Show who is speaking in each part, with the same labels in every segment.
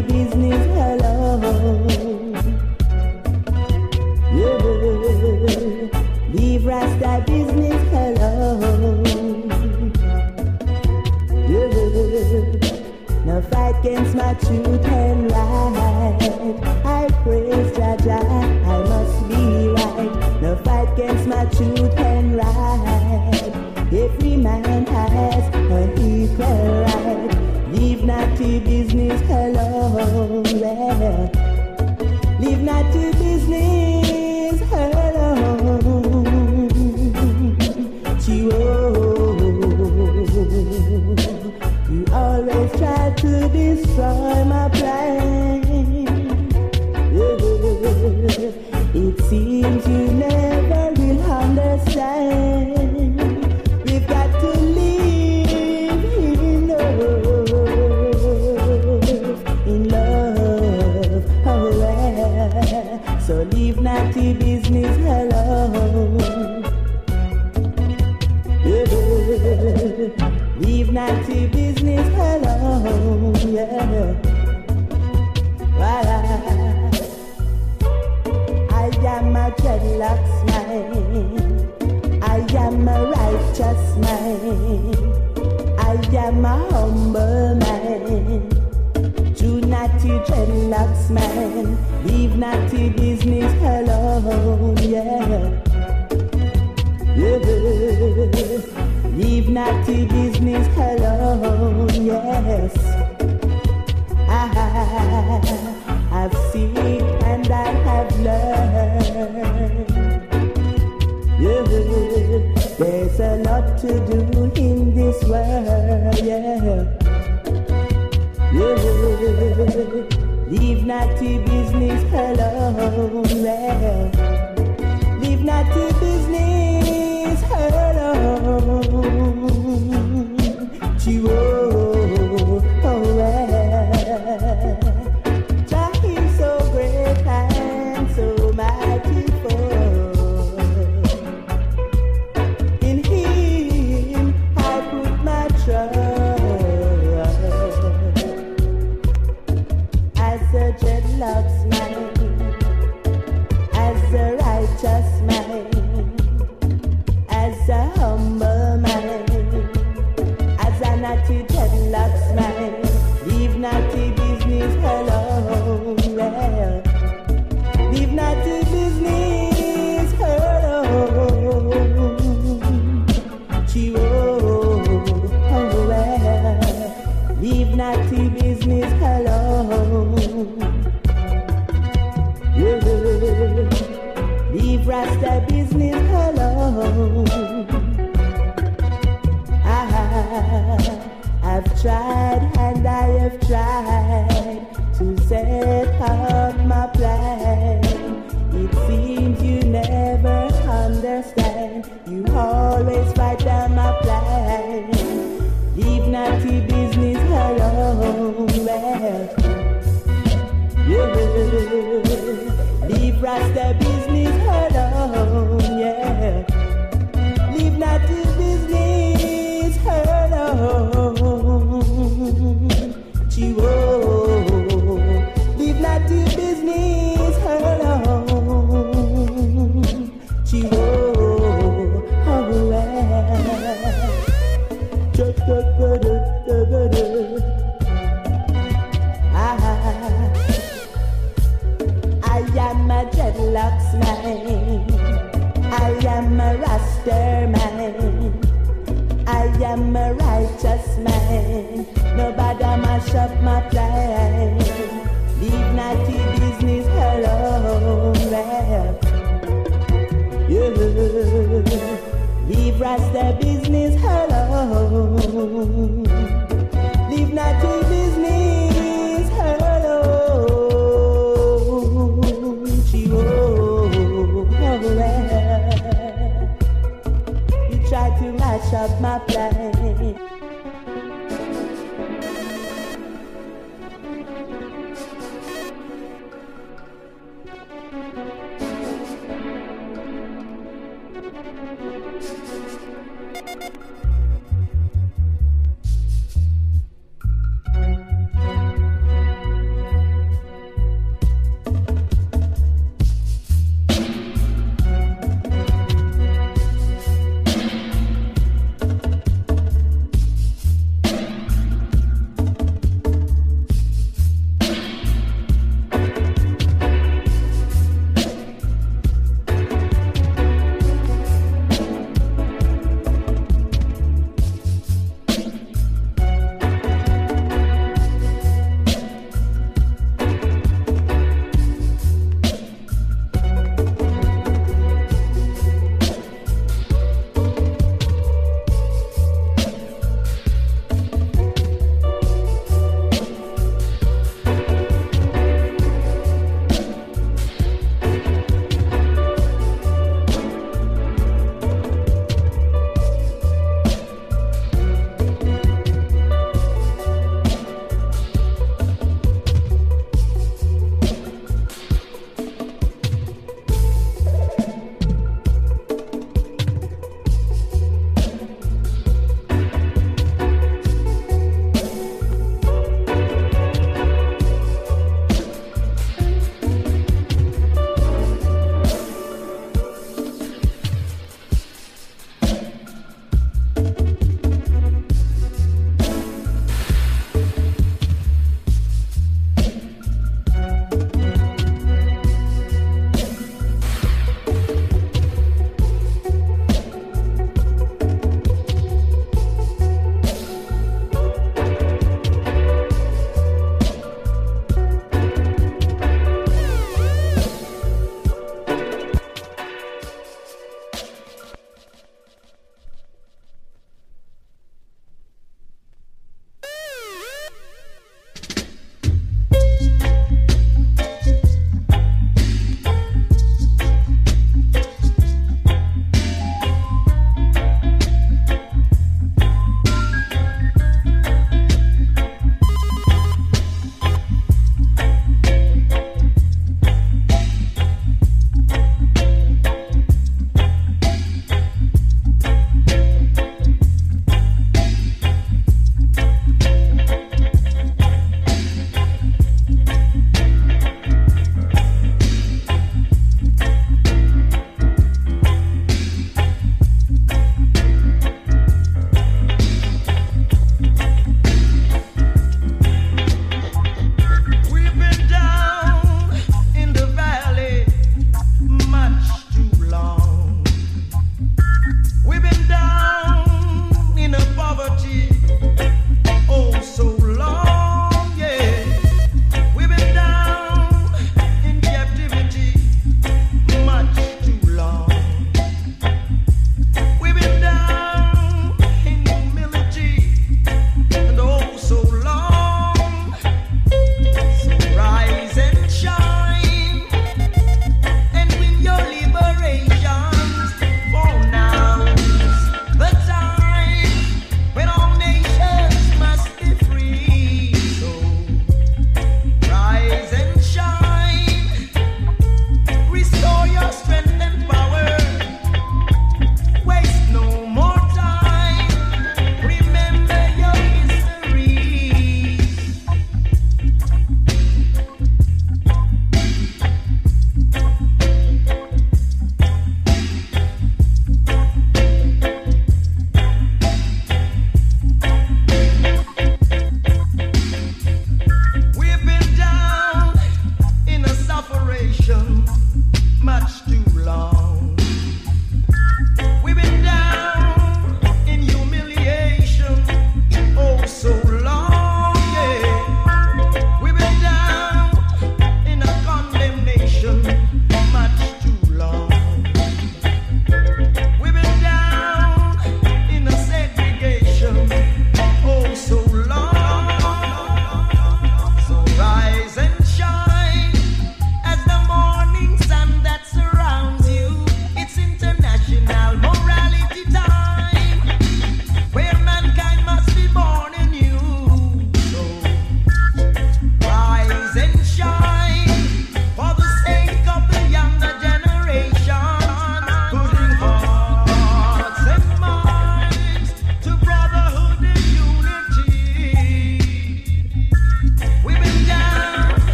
Speaker 1: business alone. Yeah. Leave Rasta business alone. Yeah. No fight against my truth and right. I praise Jaja, I must be right. No fight against my truth and right. Every man has an equal right. Leave naughty business alone. Yeah. Leave naughty business alone. You always try to destroy my plan. Yeah. It seems you never will understand. We've got to live in love, oh yeah. So leave naughty business alone. Yeah. Leave naughty business alone, yeah. I am a dreadlocks man. I am a righteous man. I am a humble man. Do naughty dreadlocks man. Leave naughty business alone, yeah. Yeah. Leave naughty business alone, yes. I've seen and I have learned. Yeah. There's a lot to do in this world, yeah. Yeah. Leave naughty business alone, yeah. Leave naughty business alone. Oh yeah. Jah is so great and so mighty for. In Him I put my trust. As a dreadlocks man, as a righteous man, as a humble man, as a naughty dreadlocks man, leave naughty business alone, yeah. Leave naughty business alone. Oh yeah. Leave naughty business alone. Yeah. Leave Rasta business alone. I've tried and I have tried to set up my plan. It seems you never understand. You always fight on my plan. Leave naughty business alone. Yeah. Leave Rasta business alone. Yeah. Leave naughty business alone. Leave naughty business alone. Oh I am a dreadlocks man. I am a raster man. I am a righteous man. Nobody mash up my plan. Leave naughty business alone. Yeah. Leave Rasta business alone. Leave naughty business alone. You try to mash up my plan.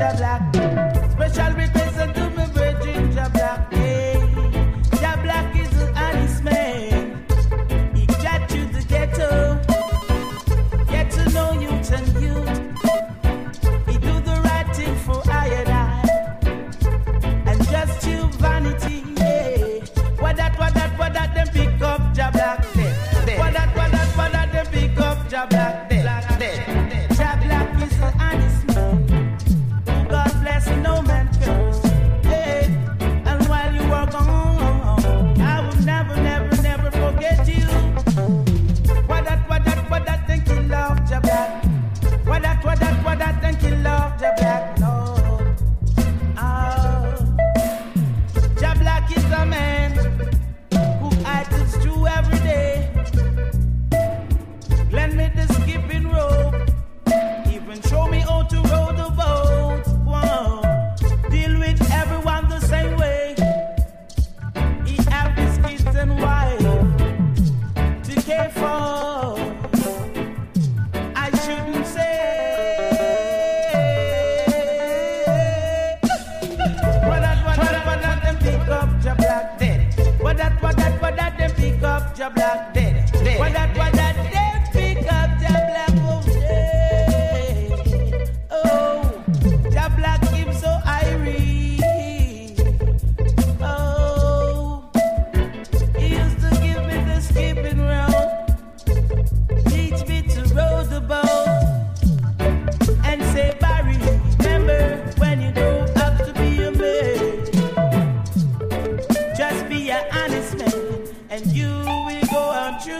Speaker 1: Jah Black. Special request to my virgin Jah Black. Hey, Jah Black is an honest man. He got to the ghetto, get to know youth and youth. He do the right thing for I and I, and just to vanity. Yeah. What that them pick up Jah Black dead. What that them pick up Jah Black dead. Jah Black is an honest man. God bless no man curse. Hey, and while you are gone, I will never forget you. What that think you love Jah Black. What that think you love Jah Black. Lord, Jah Black is a man who idles through every day. Lend me the skipping rope, even show me how to row the boat. Whoa. Deal with everyone the same way. He have his kids and wife to care for. I shouldn't say. What that them pick up Jah Black dead. What that them pick up Jah Black dead. What that them pick up Jah Black. Oh, Jah Black him so irie. Oh, he used to give me the skipping rope, teach me to row the boat, and say, Barry, remember when you grow up to be a man, just be an honest man, and you will go on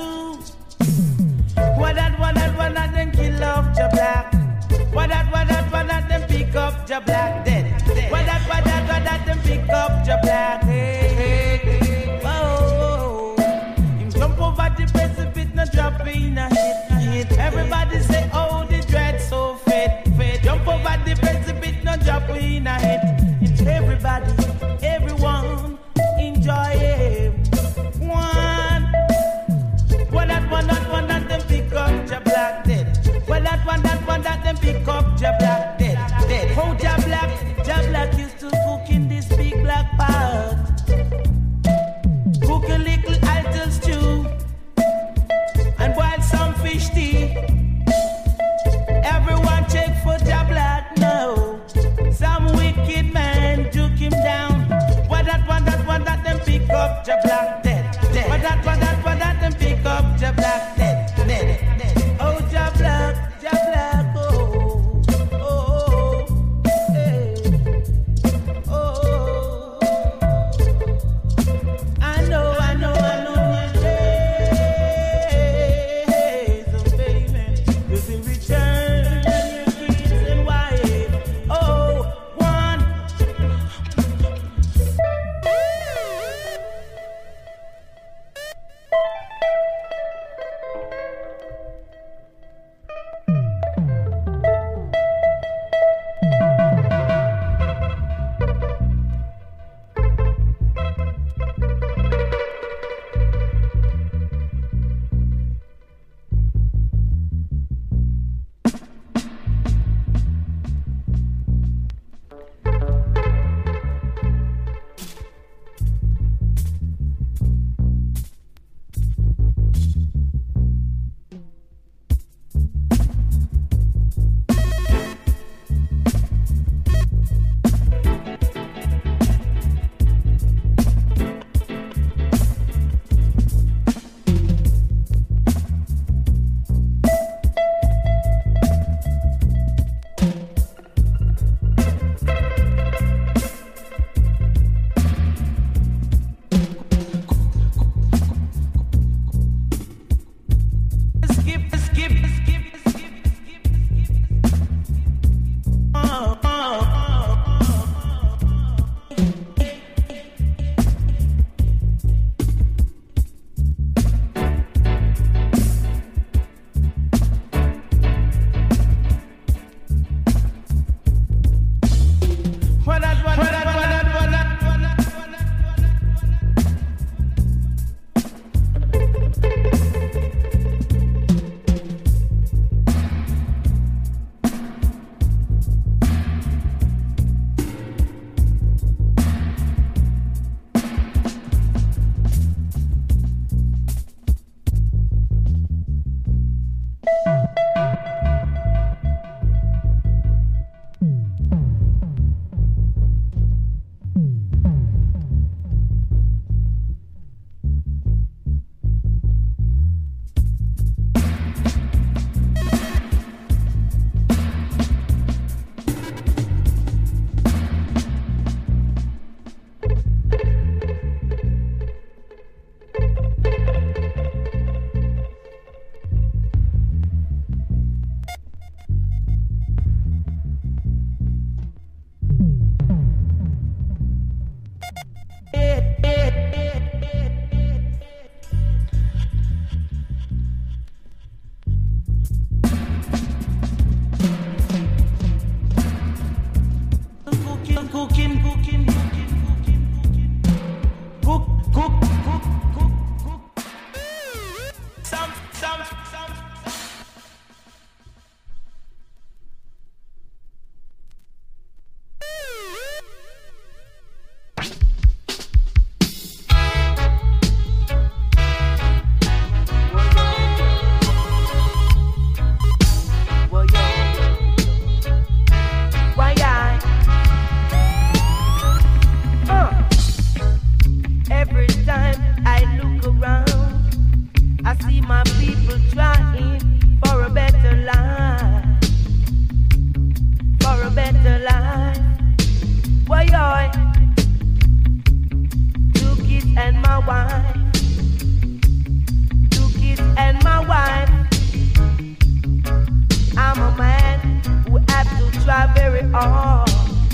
Speaker 1: Oh,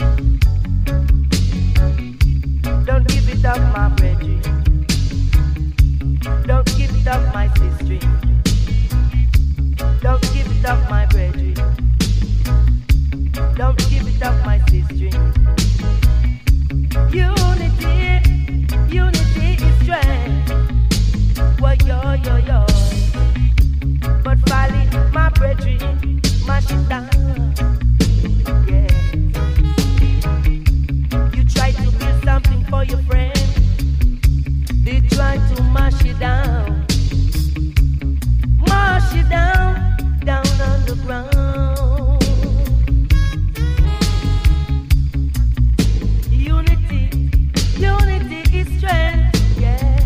Speaker 1: don't give it up, my brethren. Don't give it up, my sister. Don't give it up, my brethren. Don't give it up, my sister. Unity is strength. Well, yo. But folly, my brethren, mash it down. Yeah. You try to build something for your friend. They try to mash it down. Mash it down on the ground. Unity is strength, yeah.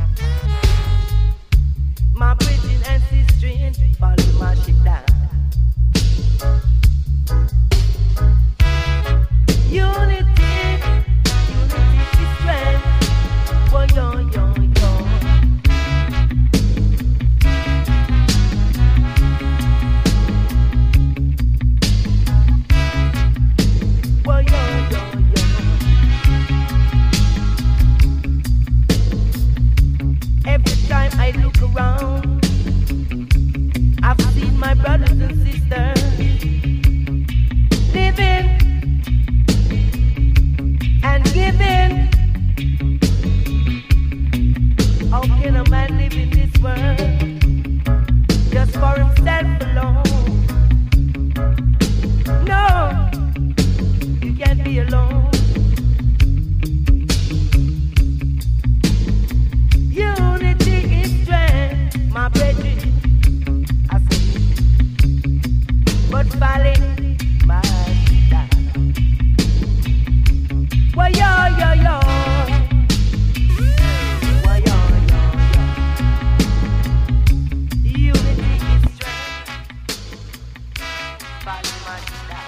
Speaker 1: My bridging and sistering, follow mash it down. Unity is strength, oh yo. I look around, I've seen my brothers and sisters living and giving. How can a man live in this world just for himself alone? No, you can't be alone. My brethren, I say, but folly, my sister. Well, yo. Well, yo. Unity is strength. Folly, my sister.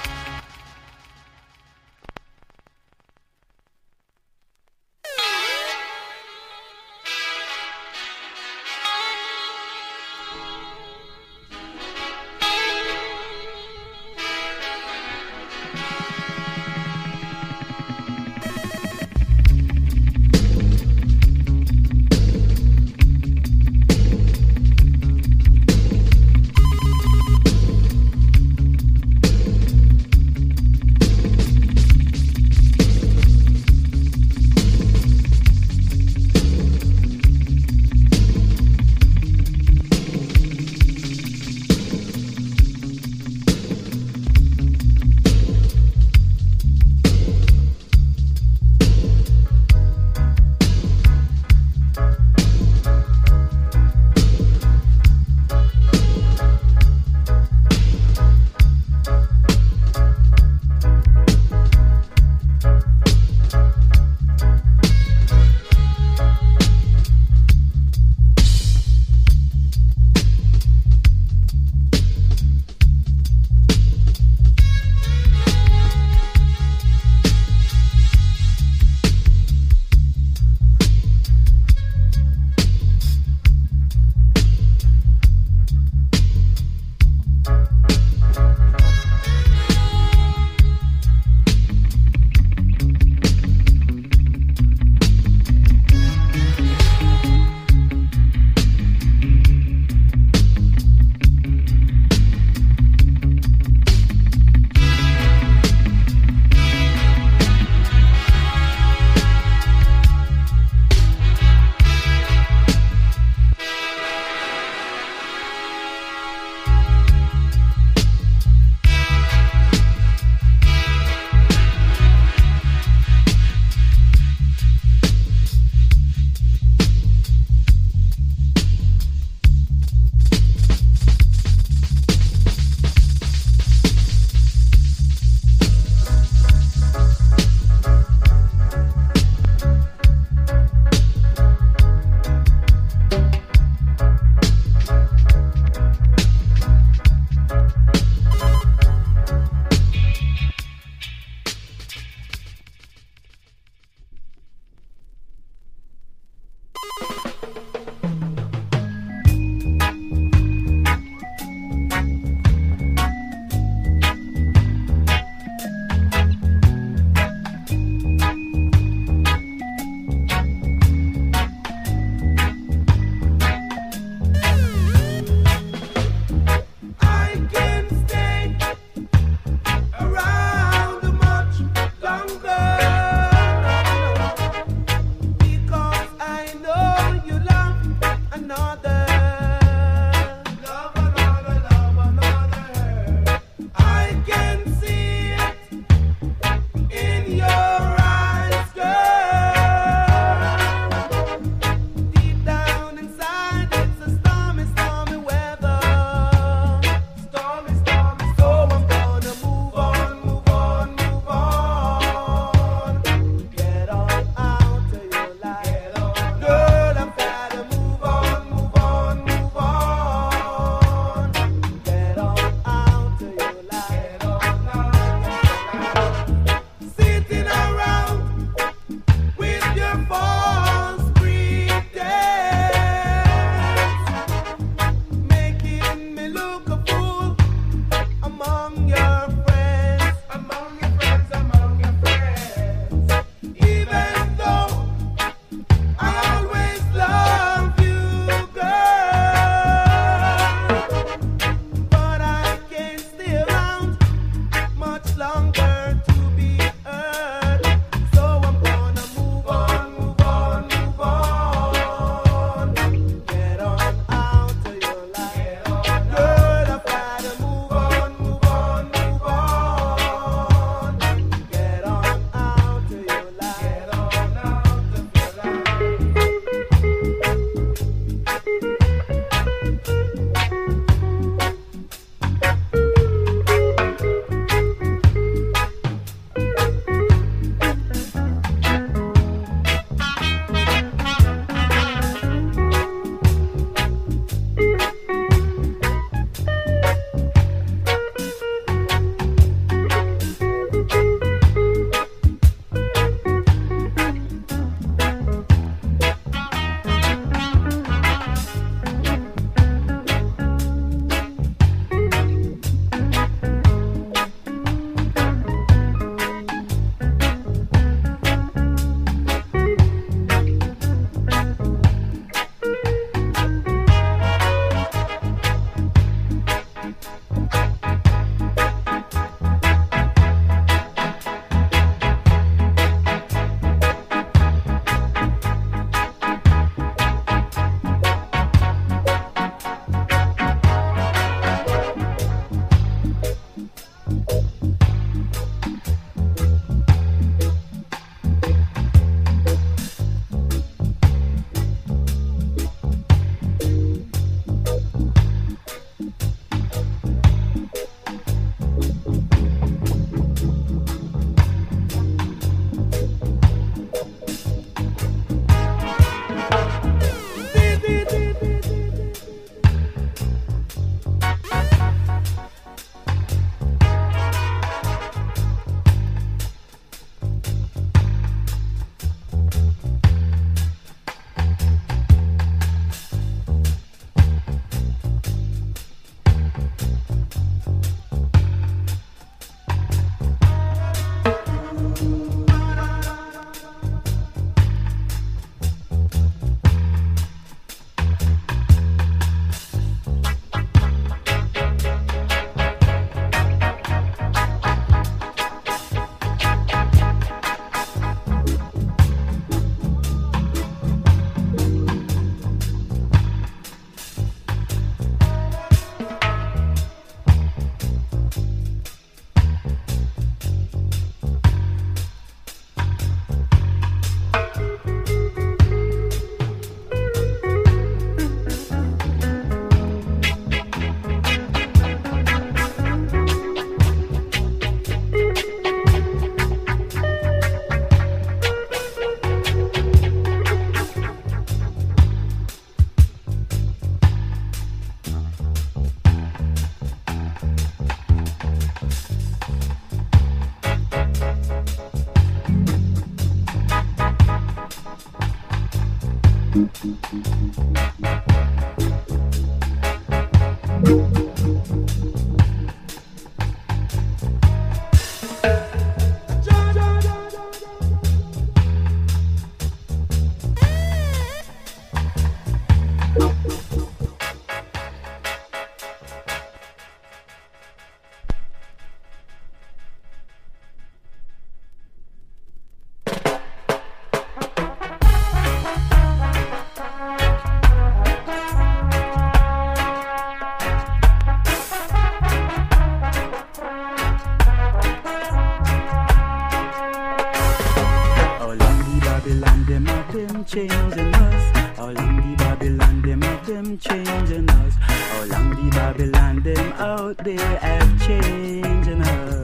Speaker 2: changing us? How long the Babylon them have them changing us? How long the Babylon them out there have changing us?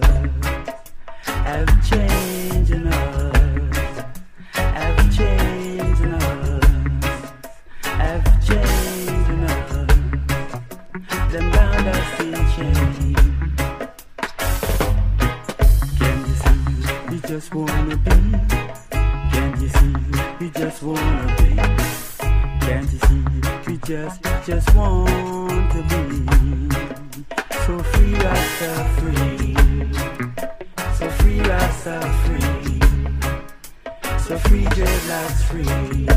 Speaker 2: Have changing us? Have changing us? Have changing us? Them bound us in change. Can you see? We just wanna be. Can't you see, we just wanna be. Can't you see, we just want to be. So free Rasta free. So free Rasta free. So free dreadlocks free.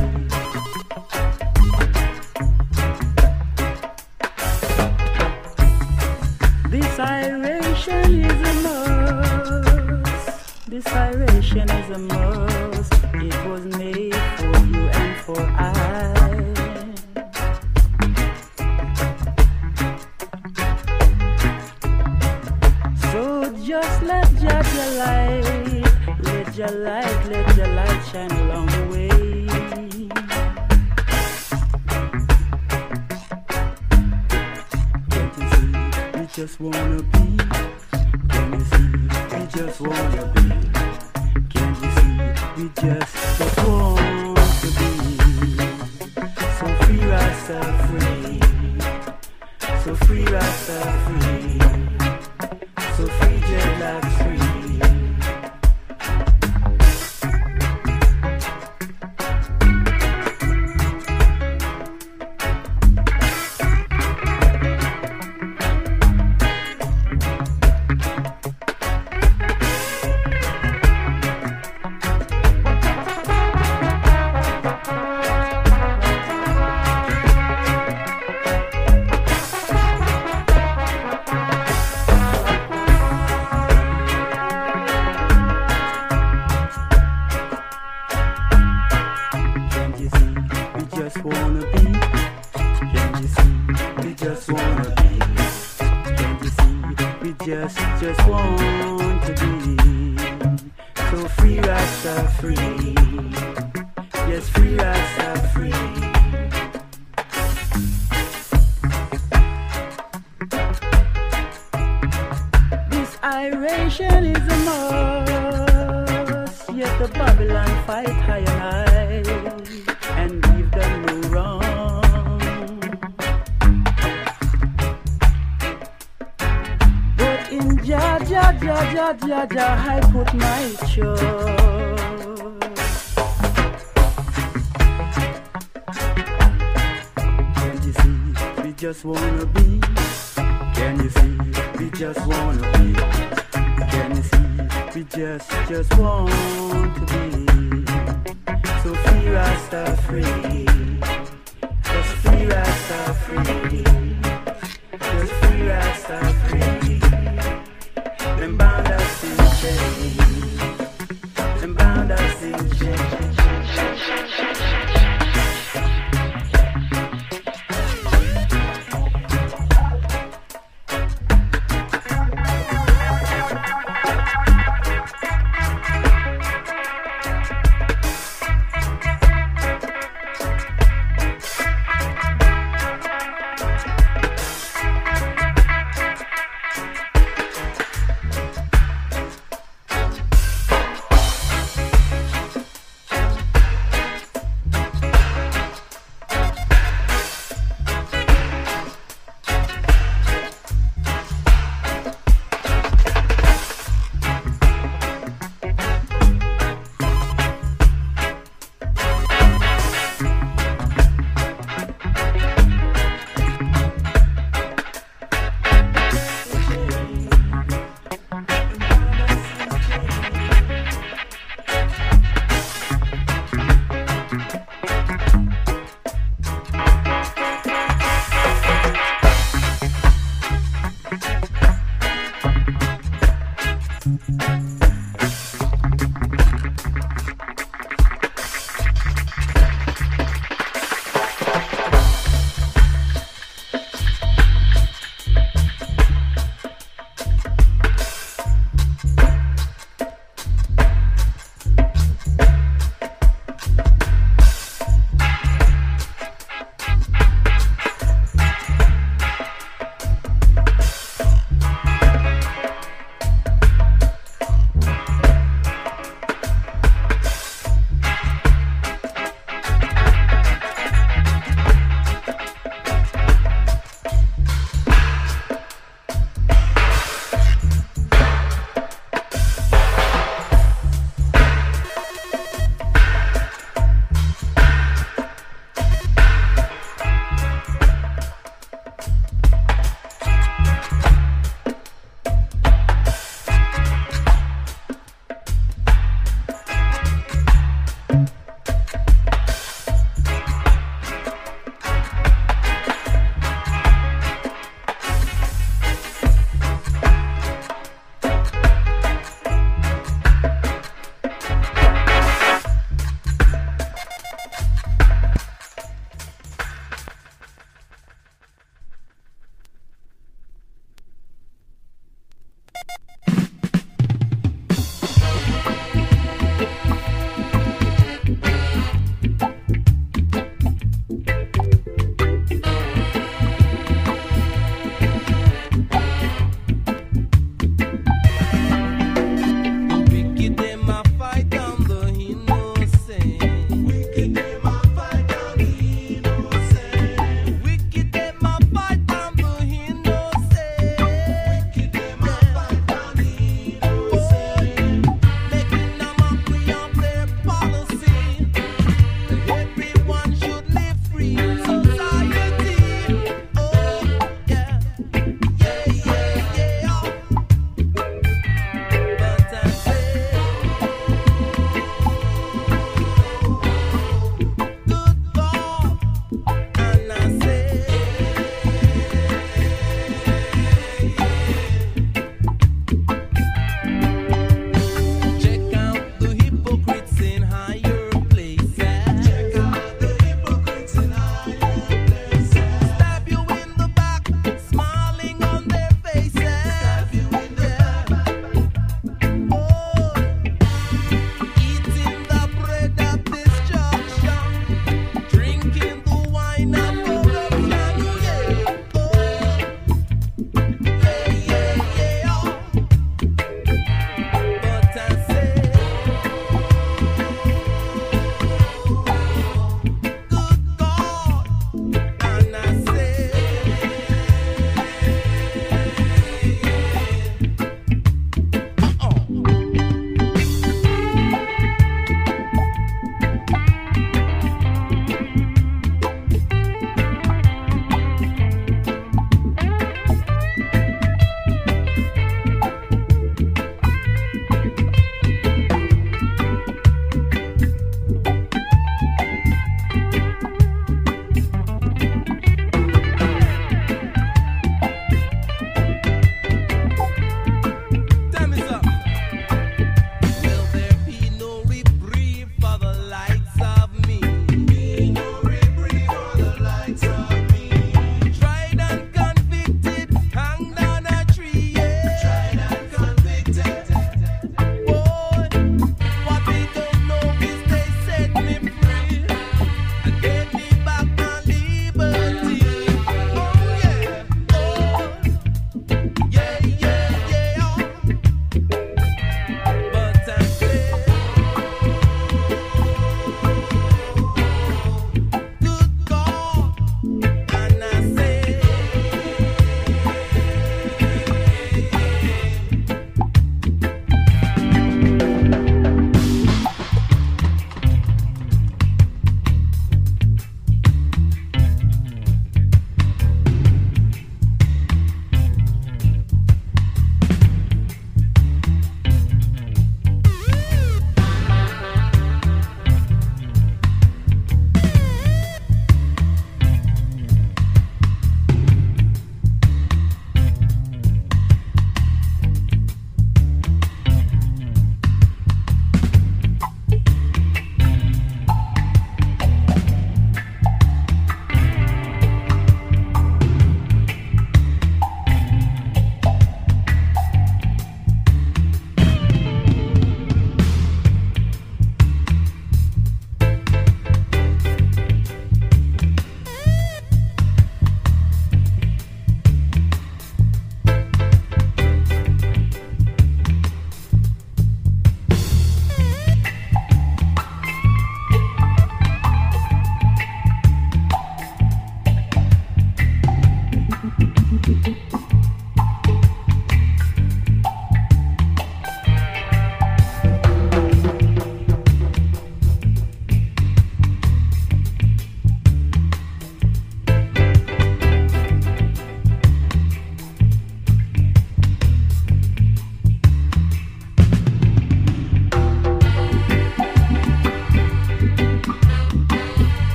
Speaker 2: This iration is a must. This iration is a must. It was made for you and for I. So just let your light, let your light shine along the way. Can't you see, we just wanna be. Can you see, we just wanna be. Can't you see, we just want to be. So free Rasta free. So free Rasta free. So free dreadlocks free. Just want to be. So free Rasta free. Yes, free Rasta free. This iration is a must. Yet the Babylon fight high and high, and we've done no wrong. Jah, I put my trust. Can't you see, we just wanna be. Can you see, we just wanna be. Can you see, we just want to be. So free Rasta free. Just free Rasta free. Just free Rasta free. Them bound us in chains. Them bound us in chains.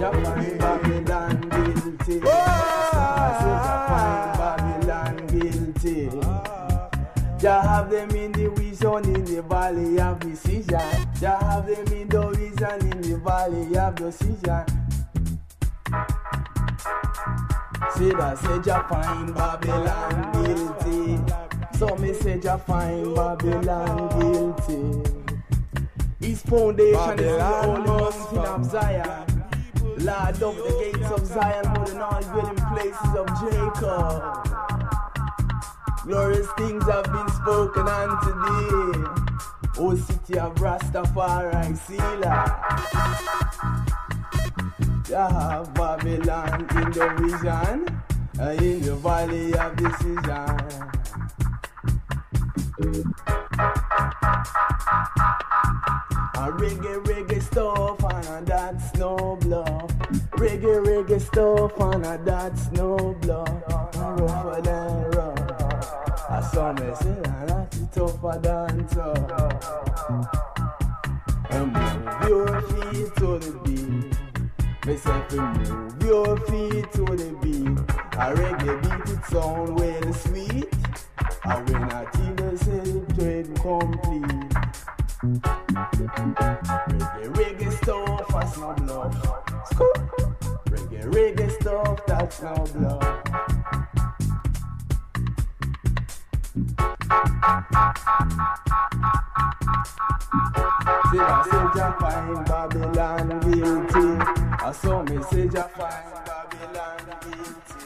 Speaker 3: Jah find Babylon guilty. I say Jah find Babylon guilty. Jah have them in the vision in the valley of decision. Jah have them in the vision in the valley of decision. Say that, say Jah find Babylon guilty. So me say Jah find Babylon guilty. His foundation is the holy mountain of Zion. Lord of the gates of Zion, more than all dwelling places of Jacob. Glorious things have been spoken unto thee, O city of Rastafari, Selah. Jah have Babylon in the vision, in the valley of decision. A reggae stuff and that's no bluff. Reggae stuff and that's no bluff. Rougher than rough. I saw me say that's tougher than tough. And move your feet to the beat. Me say to move your feet to the beat. A reggae beat it sound well sweet. And when I till the celebrate complete. Reggae stuff that's no bluff. Reggae stuff that's no bluff. Say I say Jah find Babylon guilty. I saw me say Jah find Babylon guilty.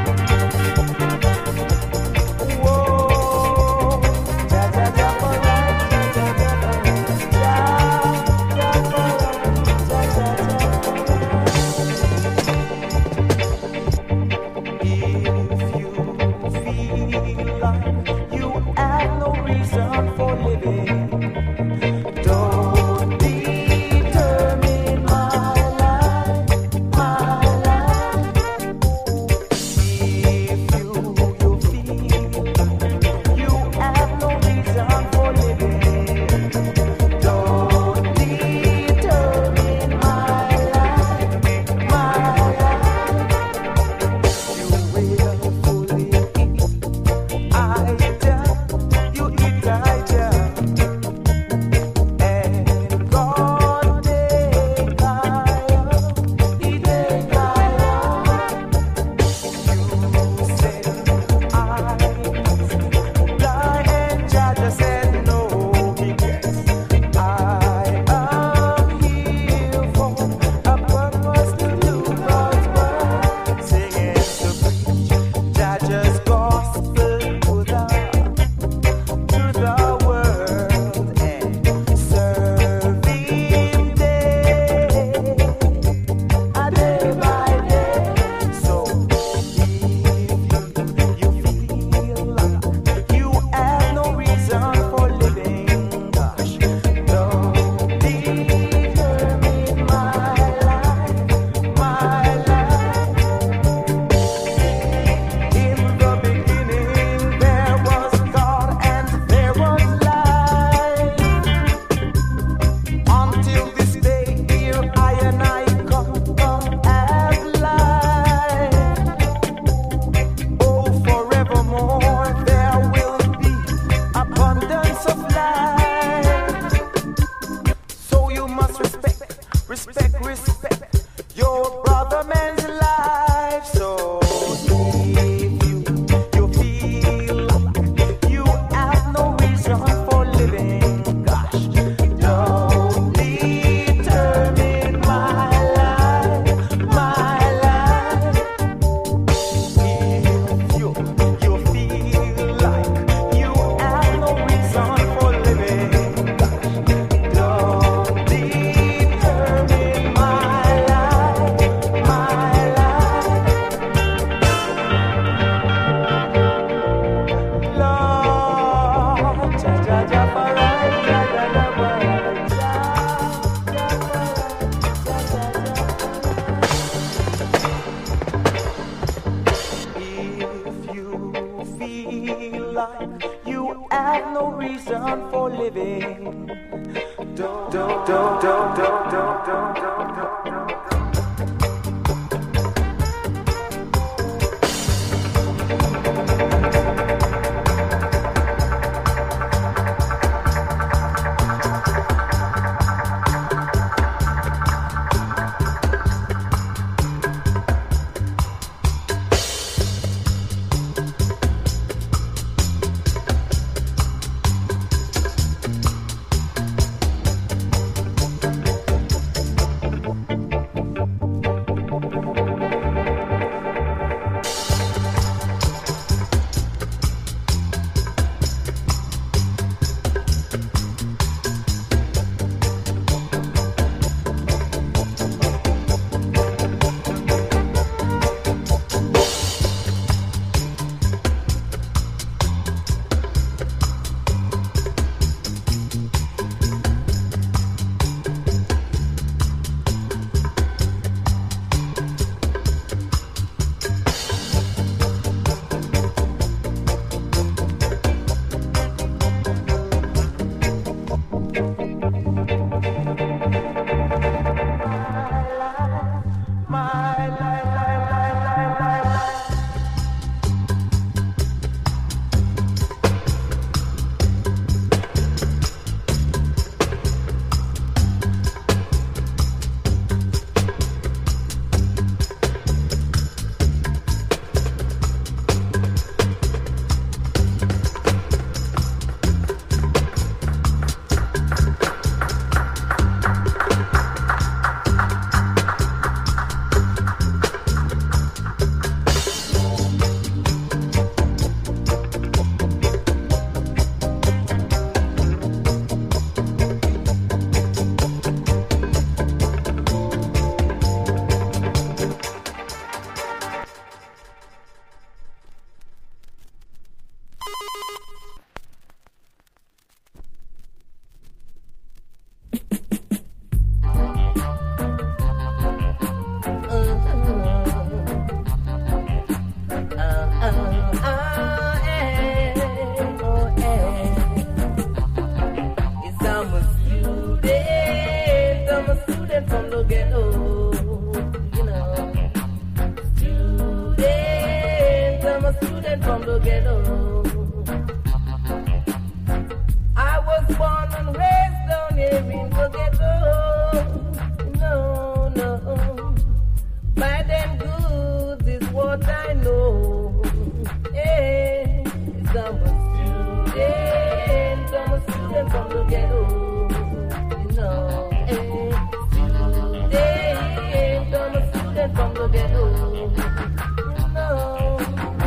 Speaker 3: Jah for right.
Speaker 1: You have no reason for living. Don't.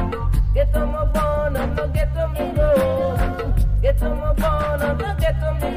Speaker 4: Get on my phone, I'm not get on me go. Get on my phone, I'm not get on me